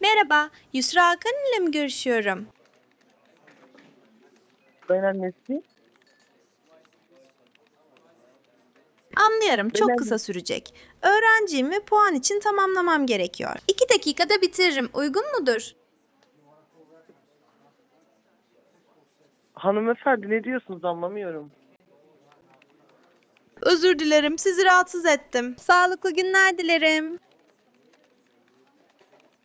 Merhaba, Yusra Hakan ile mi görüşüyorum? Ben annesi. Anlıyorum, Ben çok anne. kısa sürecek. Öğrenciyim ve puan için tamamlamam gerekiyor. 2 dakikada bitiririm, uygun mudur? Hanımefendi ne diyorsunuz anlamıyorum. Özür dilerim, sizi rahatsız ettim. Sağlıklı günler dilerim.